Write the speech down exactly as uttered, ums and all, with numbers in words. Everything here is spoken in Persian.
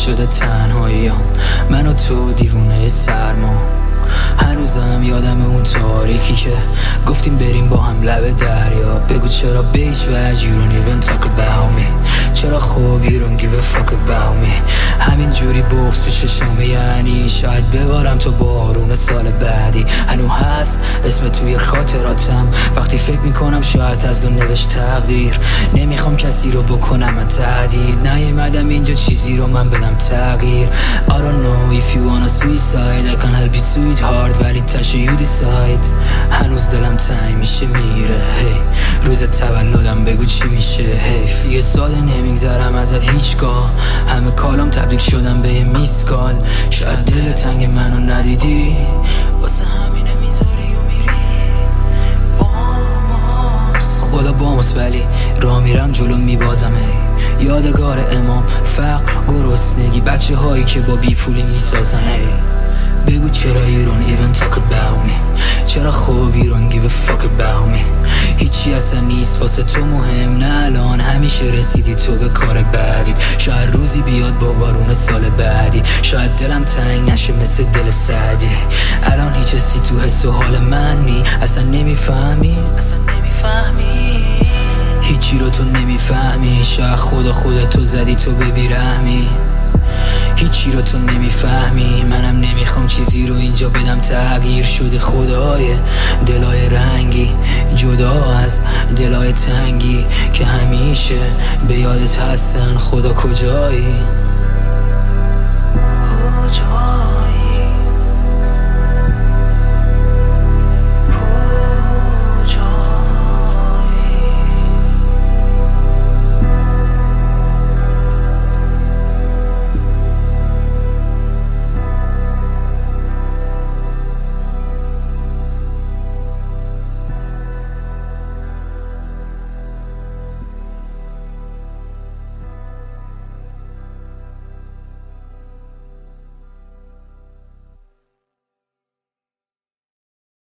شده تنهاییام، من و تو دیوونه سرما. هنوزم یادم اون تاریکی که گفتیم بریم با هم لب دریا. بگو چرا به هیچ وجه you don't even talk about me، چرا خوب you don't give a fuck about me. همین جوری بغض تو چشامه، یعنی شاید ببارم تو بارون سال بعدی. هنو هست اسم توی خاطراتم، وقتی فکر میکنم شاید از دو نوشت تقدیر. نمیخوام کسی رو بکنم من تهدید، نیومدم اینجا چیزی رو من بدم تغییر. I don't know if you wanna suicide I can help you sweetheart، ولی تشه you decide. هنوز دلم تنگ میشه میره hey. روز تولدم بگو چی میشه حیف، یه سال نمیگذرم ازت هیچگاه. همه کالام تبدیل شدم به یه میسکال. شاید دل تنگ منو ندیدی، واسه همینه میذاری و میری. باماست خدا باماست، ولی راه میرم جلو میبازم هی. یادگار امام فقر گرسنگی، بچه هایی که با بی پولی میسازن هی. بگو چرا you don't even talk about me، چرا خوب you don't give a fuck about me. هیچی اصلا نیست واسه تو مهم، نه الان همیشه رسیدی تو به کار بعدید. شاید روزی بیاد با بارون سال بعدی، شاید دلم تنگ نشه مثل دل سعدی. الان هیچ حسی تو حس و حال من نی، اصلا نمیفهمی اصلا نمیفهمی هیچی رو تو نمیفهمی. شاید خدا خودت تو زدی تو به بیرحمی، هیچی رو تو نمیفهمی. منم نمیخوام چیزی رو اینجا بدم تغییر. شده خدای دلای رنگی جدا از دلای تنگی که همیشه به یادت هستن. خدا کجایی؟